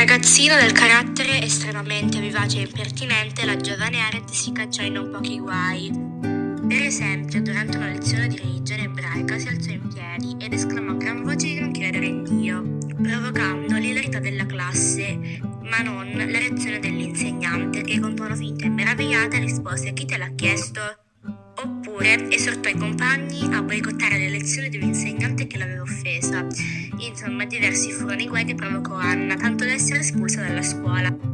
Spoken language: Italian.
ragazzino dal carattere estremamente vivace e impertinente, la giovane Arendt si cacciò in non pochi guai. Per esempio, durante una lezione di religione ebraica si alzò in piedi ed esclamò a gran voce di non credere in Dio, provocando l'ilarità della classe, ma non la reazione dell'insegnante, che con tono finto e meravigliata rispose: "Chi te l'ha chiesto?" Oppure esortò i compagni a boicottare le lezioni di un insegnante che l'aveva offesa. Insomma, diversi furono i guai che provocò Anna, tanto da essere espulsa dalla scuola.